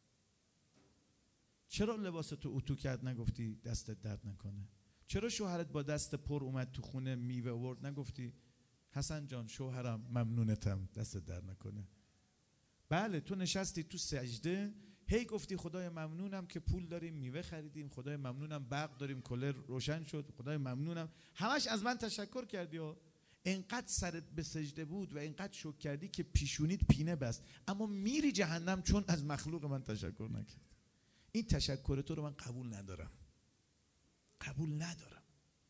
چرا لباستو اتو کرد نگفتی دستت درد نکنه؟ چرا شوهرت با دست پر اومد تو خونه میوه آورد نگفتی حسن جان شوهرم ممنونتم دستت درد نکنه؟ بله تو نشستی تو سجده هی گفتی خدای ممنونم که پول داریم میوه خریدیم، خدای ممنونم برق داریم کولر روشن شد، خدای ممنونم، همش از من تشکر کردی ها. اینقدر سرت به سجده بود و اینقدر شکر کردی که پیشونیت پینه بست، اما میری جهنم چون از مخلوق من تشکر نکرد. این تشکر تو رو من قبول ندارم، قبول ندارم.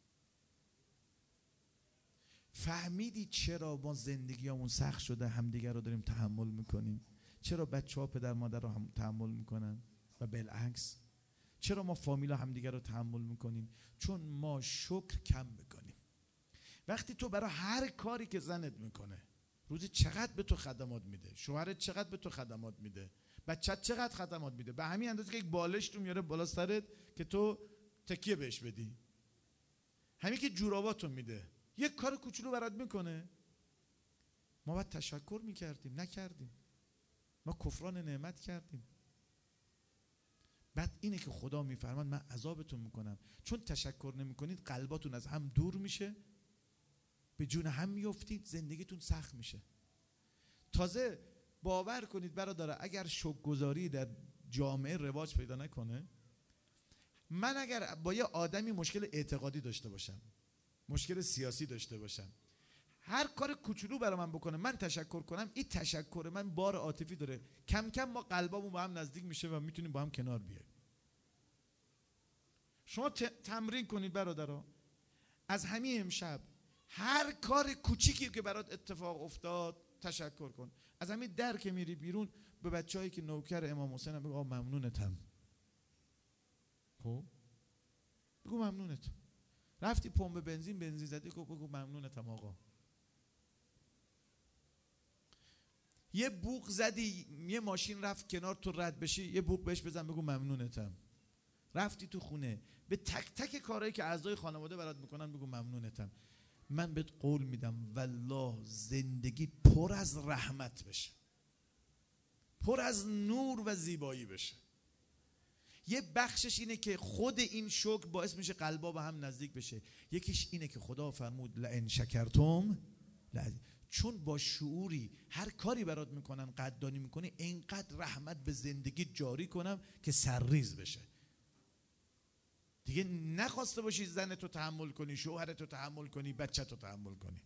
فهمیدی چرا ما زندگیامون سخت شده همدیگر رو داریم تحمل میکنیم؟ چرا بچه ها پدر مادر رو هم تحمل میکنن و بالعکس؟ چرا ما فامیلا همدیگر رو تحمل میکنیم؟ چون ما شکر کم میکنیم. وقتی تو برای هر کاری که زنت میکنه روزی چقدر به تو خدمات میده، شوهرت چقدر به تو خدمات میده، بچت چقدر خدمات میده، به همین اندازه که یک بالشت رو میاره بالا سرت که تو تکیه بهش بدی، همین که جوراباتو میده، یک کار کوچولو برات میکنه، ما باید تشکر میکردیم نکردیم، ما کفران نعمت کردیم. بعد اینه که خدا میفرماد من عذابتون میکنم، چون تشکر نمیکنید قلباتون از هم دور میشه، به جون هم میافتید، زندگیتون سخت میشه. تازه باور کنید برادر، اگر شکرگزاری در جامعه رواج پیدا نکنه، من اگر با یه آدمی مشکل اعتقادی داشته باشم، مشکل سیاسی داشته باشم، هر کار کوچولو برای من بکنه من تشکر کنم، این تشکر من بار عاطفی داره، کم کم ما قلبامون با هم نزدیک میشه و میتونیم با هم کنار بیایم. شما تمرین کنید برادرها، از همین امشب هر کار کوچیکی که برات اتفاق افتاد تشکر کن. از همین در که میری بیرون به بچه‌هایی که نوکر امام حسین هم بگو آقا ممنونتم، خب بگو ممنونتم. رفتی پمپ بنزین بنزین زدی بگو ممنونتم آقا. یه بوق زدی، یه ماشین رفت کنار تو رد بشی، یه بوق بهش بزن بگو ممنونتم. رفتی تو خونه به تک تک کارهایی که اعضای خانواده برات میکنن بگو ممنونتم. من بهت قول میدم والله زندگی پر از رحمت بشه، پر از نور و زیبایی بشه. یه بخشش اینه که خود این شکر باعث میشه قلبا به هم نزدیک بشه. یکیش اینه که خدا فرمود لئن شکرتم لازم. چون با شعوری هر کاری برات میکنن قدردانی میکنی، اینقدر رحمت به زندگی جاری کنم که سرریز بشه. دیگه نخواسته باشی زنتو تحمل کنی، شوهرتو تحمل کنی، بچه‌تو تحمل کنی.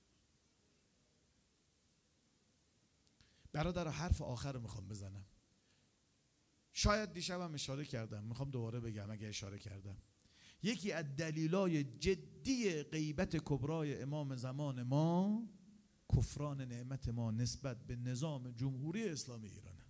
برادر حرف آخر رو میخوام بزنم. شاید دیشبم اشاره کردم، میخوام دوباره بگم اگه اشاره کردم. یکی از دلایل جدی غیبت کبرای امام زمان ما کفران نعمت ما نسبت به نظام جمهوری اسلامی ایرانه.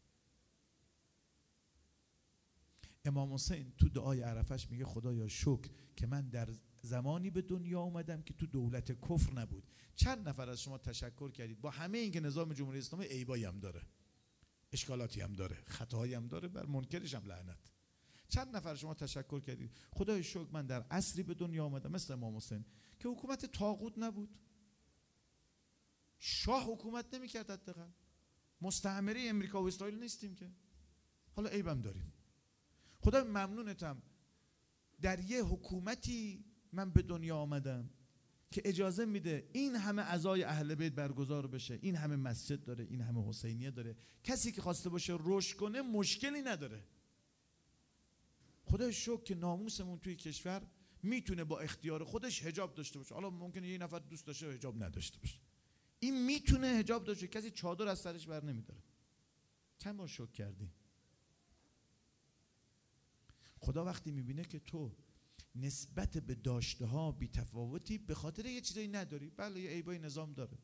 امام حسین تو دعای عرفش میگه خدایا شکر که من در زمانی به دنیا اومدم که تو دولت کفر نبود. چند نفر از شما تشکر کردید با همه این که نظام جمهوری اسلامی عیبایی هم داره، اشکالاتی هم داره، خطاهایی هم داره، بر منکرش هم لعنت. چند نفر شما تشکر کردید خدای شکر من در عصری به دنیا آمدم مثل امام حسین که حکومت طاغوت نبود، شاه حکومت نمی‌کرد، حداقل مستعمره امریکا و اسرائیل نیستیم که، حالا عیبم داریم. خدا ممنونتم در یه حکومتی من به دنیا آمدم که اجازه میده این همه عزای اهل بیت برگزار بشه، این همه مسجد داره، این همه حسینیه داره، کسی که خواسته باشه رشد کنه مشکلی نداره. خدا شکر که ناموسمون توی کشور میتونه با اختیار خودش حجاب داشته باشه. حالا ممکنه یه نفر دوست داشته حجاب نداشته باشه، این میتونه حجاب داشته، کسی چادر از سرش بر نمیداره. چند بار شکر کردی؟ خدا وقتی میبینه که تو نسبت به داشته ها بی تفاوتی به خاطر یه چیزایی نداری، بله یه عیبای نظام داره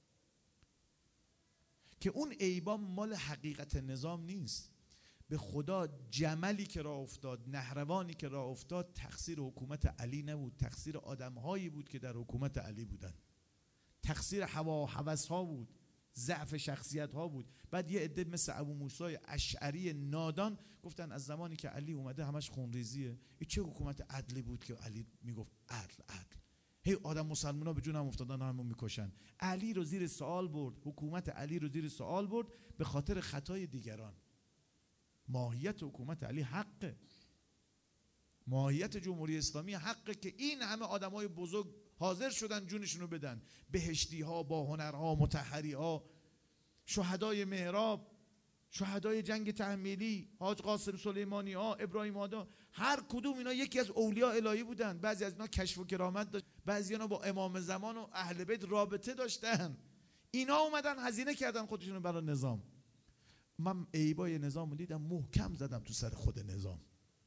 که اون عیبا مال حقیقت نظام نیست، به خدا جملی که راه افتاد، نهروانی که راه افتاد تقصیر حکومت علی نبود، تقصیر آدمهایی بود که در حکومت علی بودن، تقصیر هوا و هوس ها بود، ضعف شخصیت ها بود. بعد یه عده مثل ابو موسی اشعری نادان گفتن از زمانی که علی اومده همش خونریزیه. این چه حکومت عدلی بود که علی میگفت عدل عدل، هی آدم مسلمونا به جون هم افتادن همون میکشن. علی رو زیر سوال برد، حکومت علی رو زیر سوال برد به خاطر خطای دیگران. ماهیت حکومت علی حقه، ماهیت جمهوری اسلامی حقه که این همه آدمای بزرگ حاضر شدن جونشونو بدن، بهشتی ها، با هنرها، مطهری ها، شهدای محراب، شهدای جنگ تحمیلی، حاج قاسم سلیمانی ها، ابراهیم آدا، هر کدوم اینا یکی از اولیاء الهی بودن. بعضی از اینا کشف و کرامت داشت، بعضی اینا با امام زمان و اهل بیت رابطه داشتن. اینا اومدن هزینه کردن خودشونو برای نظام. من عیبای نظام رو دیدم، محکم زدم تو سر خود نظام.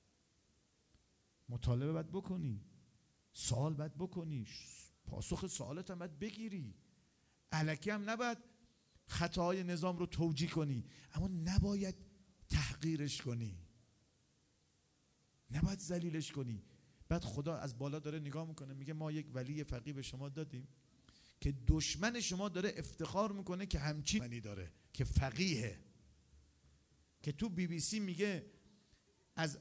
مطالبه باید بکنی، سوال باید بکنی، پاسخ سوالت هم باید بگیری، الکی هم نباید خطاهای نظام رو توجیه کنی، اما نباید تحقیرش کنی، نباید ذلیلش کنی. بعد خدا از بالا داره نگاه میکنه میگه ما یک ولی فقیه به شما دادیم که دشمن شما داره افتخار میکنه که همچین منی داره که فقیهه، که تو بی بی سی میگه از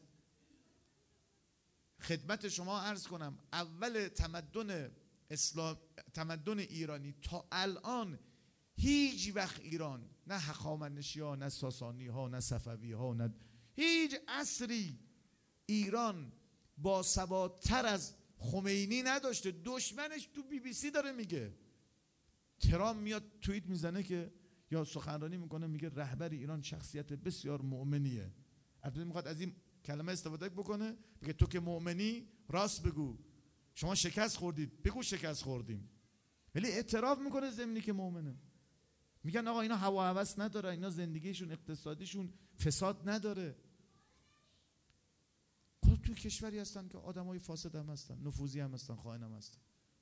خدمت شما عرض کنم اول تمدن اسلام، تمدن ایرانی تا الان هیچ وقت ایران، نه هخامنشی ها، نه ساسانی ها، نه صفوی ها، نه هیچ عصری ایران با سوادتر از خمینی نداشته. دشمنش تو بی بی سی داره میگه. ترامپ میاد توییت میزنه که یا سخنرانی میکنه میگه رهبر ایران شخصیت بسیار مؤمنیه. البته میخواد از این کلمه استفاده بکنه بگه تو که مؤمنی راست بگو، شما شکست خوردید بگو شکست خوردیم، ولی اعتراف میکنه ضمنی که مؤمنه. میگن آقا اینا هوا و هوس نداره، اینا زندگیشون اقتصادیشون فساد نداره. خب توی کشوری هستن که آدمای فاسد هم هستن، نفوذی هم هستن، خائن هم هستن.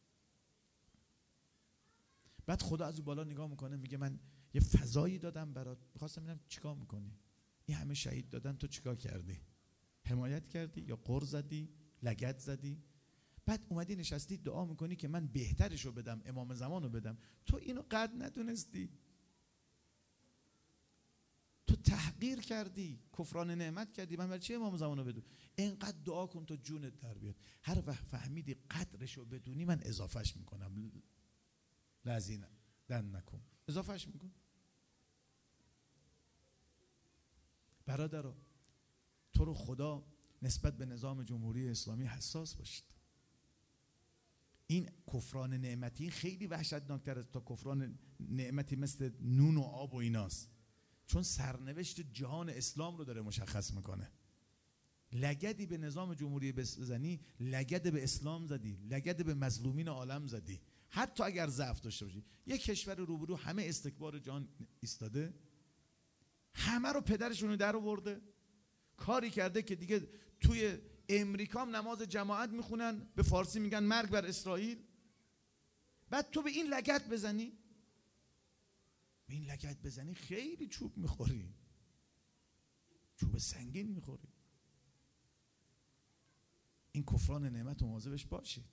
بعد خدا از بالا نگاه میکنه میگه من یه فضایی دادم برات، میخواستم ببینم چیکار میکنی. این همه شهید دادن تو چیکار کردی؟ حمایت کردی یا قر زدی، لگد زدی؟ بعد اومدی نشستی دعا میکنی که من بهترشو بدم، امام زمانو بدم. تو اینو قد ندونستی، تحقیر کردی، کفران نعمت کردی، من برای چی امام زمان رو بدون؟ اینقدر دعا کن تا جونت در بیاد. هر وقت فهمیدی قدرش رو بدونی من اضافهش میکنم. لذین دن نکن، اضافهش میکن. برادرها تو رو خدا نسبت به نظام جمهوری اسلامی حساس باشید. این کفران نعمتی خیلی وحشتناکتر از تا کفران نعمتی مثل نون و آب و ایناست، چون سرنوشت جهان اسلام رو داره مشخص میکنه. لگدی به نظام جمهوری بزنی، لگد به اسلام زدی، لگد به مظلومین عالم زدی، حتی اگر ضعف داشته باشی. یک کشور روبرو همه استکبار جهان ایستاده، همه رو پدرشون رو در آورده، کاری کرده که دیگه توی امریکا هم نماز جماعت میخونن، به فارسی میگن مرگ بر اسرائیل. بعد تو به این لگد بزنی، به این لگد بزنی خیلی چوب میخوری، چوب سنگین میخوری. این کفران نعمت رو مواظبش باشید.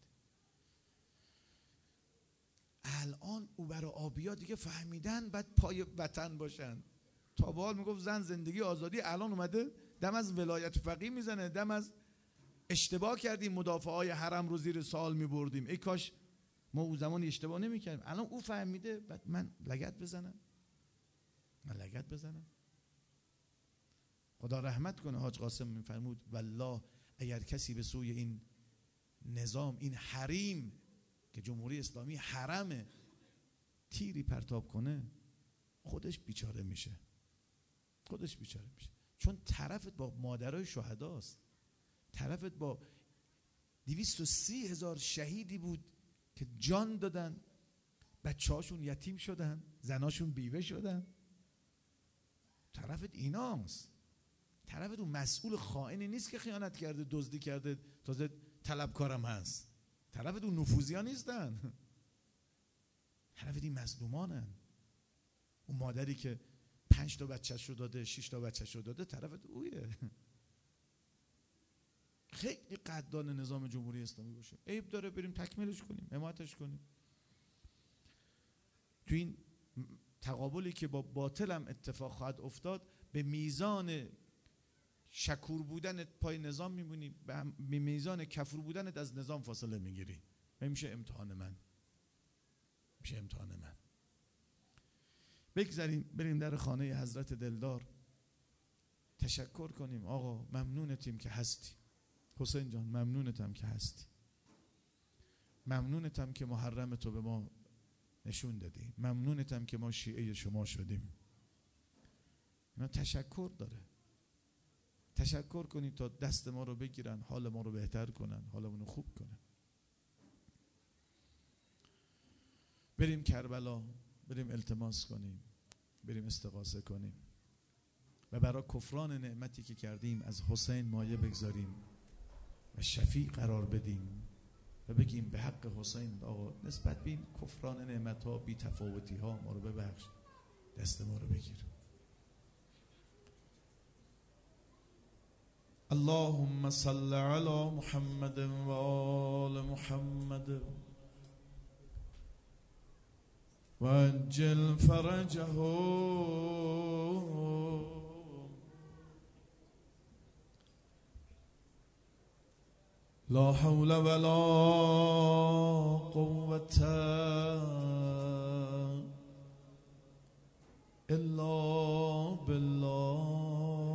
الان اوبر و آبیا دیگه فهمیدن بعد پای وطن باشن. تا به حال میگفت زن زندگی آزادی، الان اومده دم از ولایت فقیه میزنه، دم از اشتباه کردیم مدافع های حرم رو زیر سوال میبردیم، ای کاش ما اون زمان اشتباه نمیکردیم. الان او فهمیده بعد من لگد بزنم، من لگد بزنم. خدا رحمت کنه حاج قاسم میفرمود والله اگر کسی به سوی این نظام، این حریم که جمهوری اسلامی حرمه، تیری پرتاب کنه خودش بیچاره میشه، خودش بیچاره میشه. چون طرفت با مادرای شهداست، طرفت با دویست و سی هزار شهیدی بود که جان دادن، بچه هاشون یتیم شدن، زناشون بیوه شدن. طرفت ایناست. طرفت اون مسئول خائنی نیست که خیانت کرده، دزدی کرده، تازه طلبکارم هست. طرفت اون نفوذی ها نیستن. طرفت این مظلومانن. اون مادری که پنج تا بچه‌ش رو داده، شش تا بچه‌ش رو داده، طرفت اویه. خیلی قدردان نظام جمهوری اسلامی باشه. عیب داره بریم تکمیلش کنیم، حمایتش کنیم. تو این تقابلی که با باطل هم اتفاق خواهد افتاد، به میزان شکور بودنت پای نظام میمونی، به میزان کفر بودنت از نظام فاصله میگیری. و میشه امتحان من، میشه امتحان من. بگذاریم بریم در خانه حضرت دلدار، تشکر کنیم. آقا ممنونتیم که هستی، حسین جان ممنونتم که هستی، ممنونتم که محرم تو به ما نشون دادی، ممنونتم که ما شیعه شما شدیم. اینا تشکر داره. تشکر کنید تا دست ما رو بگیرن، حال ما رو بهتر کنن، حالمون رو خوب کنن. بریم کربلا، بریم التماس کنیم، بریم استغاثه کنیم و برای کفران نعمتی که کردیم از حسین مایه بگذاریم و شفیع قرار بدیم و بگیم به حق حسین آقا نسبت به این کفران نعمت ها، بی تفاوتی ها ما رو ببخش، دست ما رو بگیر. اللهم صل علی محمد و آل محمد و عجل فرجه لا حول ولا قوة الا بالله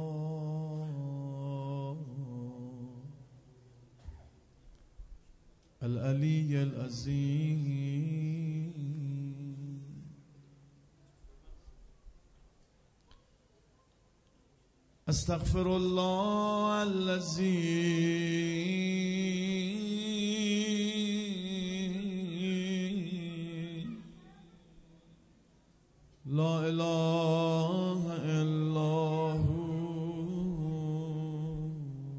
العلی العظیم. استغفر الله الذي لا اله الا هو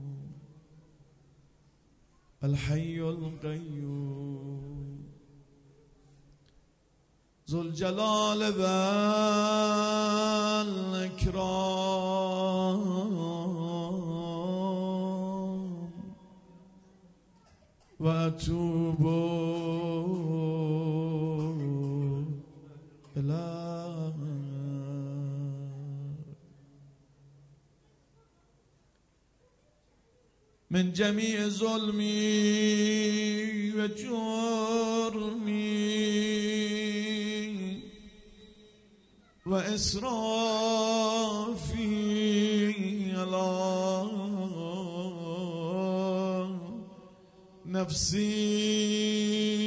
الحي القيوم ذو الجلال والإكرام وأتوب إليه من جمیع ظلمی و جرمی و اسرافی علی نفسی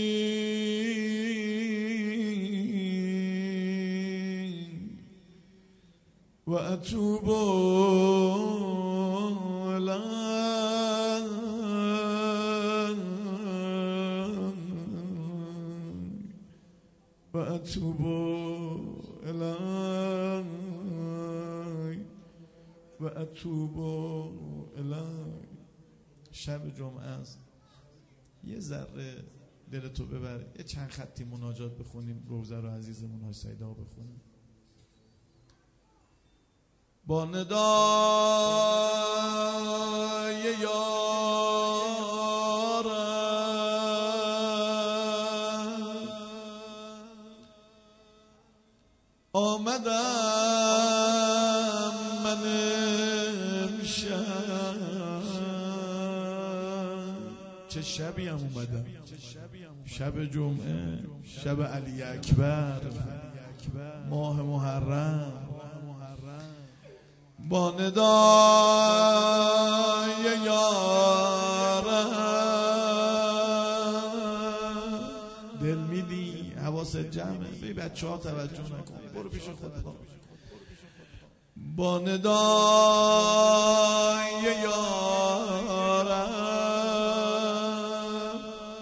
و اتوب الیک و اتوب الیک و اتوب الیک. شب جمعه است، یه ذره دلتو ببر، یه چند خطی مناجات بخونیم، روزه رو عزیزمون های سیدا بخونیم با ندای یارم. آمدم من امشب، چه شبی هم اومدم، شب جمعه، شب علی اکبر، ماه محرم، با ندای یارم. دل میدی، حواست جمعه، به بچه ها توجه نکن، برو پیش خودت. با ندای یارم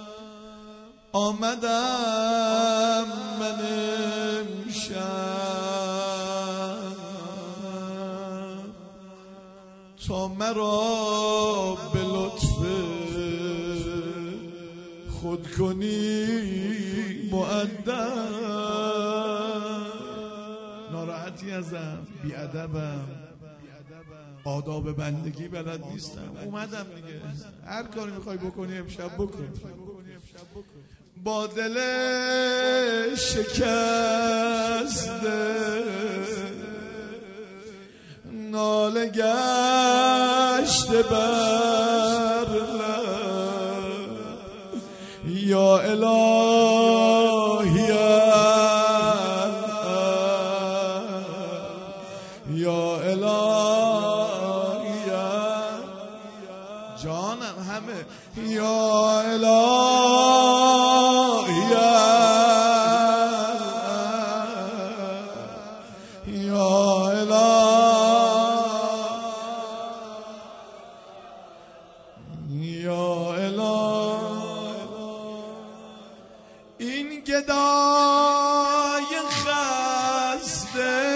آمدم من امشب، تا مرا به لطف خود کنی مؤدب. ناراحتی ازم، بیادبم، آداب بندگی بلد نیستم، اومدم دیگه، هر کاری میخوای بکنی امشب بکن. با دل شکسته ناله گشته بر لب، یا الهی یا الهی جانم همه، یا الهی یا الهی یا الهی. این گدای خسته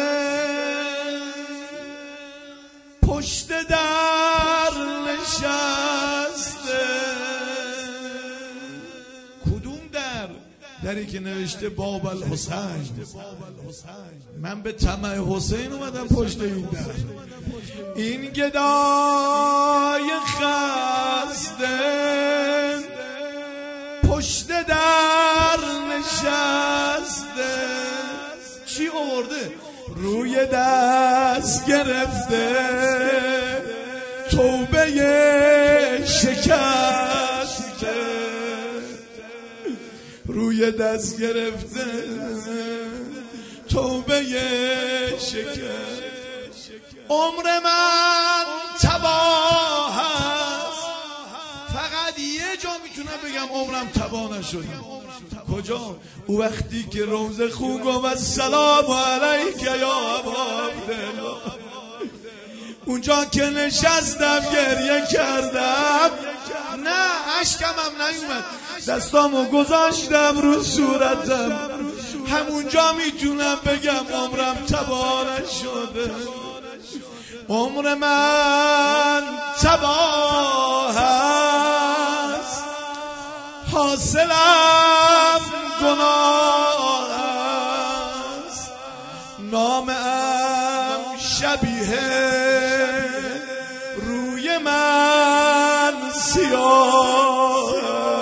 پشت در نشسته. کدوم در؟ دری که نوشته باب الحسین. من به طمع حسین اومدم پشت این در. این گدای خسته پشت در نشسته، چی آورده؟ روی دست گرفته توبه شکسته، روی دست گرفته توبه شکسته. عمر من تباه هست، فقط یه جا میتونم بگم عمرم تباه نشده. کجا؟ او وقتی که روز خون گفت السلام علیک یا ابا عبدالله، اونجا که نشستم گریه کردم، نه اشکم هم نیومد، دستامو گذاشتم رو صورتم. همونجا میتونم بگم عمرم تباه نشده. عمر من تباه است، حاصلم گناه است، نامم شبیه روی من سیاه،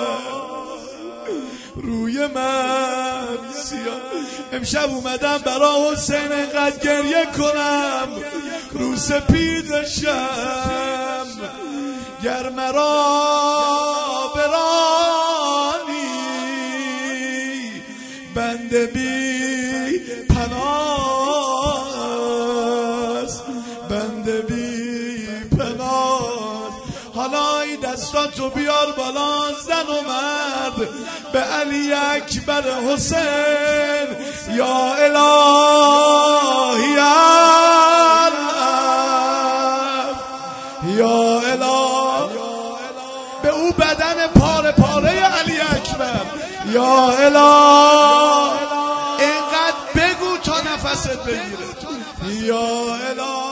روی من سیاه. امشب اومدم برا حسین اینقدر گریه کنم، رو سپید شم گر مرا برانی بنده بی پناه است، بنده بی پناه. حالا این دستاتو بیار بالا زن و مرد به علی اکبر حسین. یا الهی الله، یا اله، به او بدن پاره پاره علی اکبر. یا اله، اینقدر بگو تا نفست بگیره. یا اله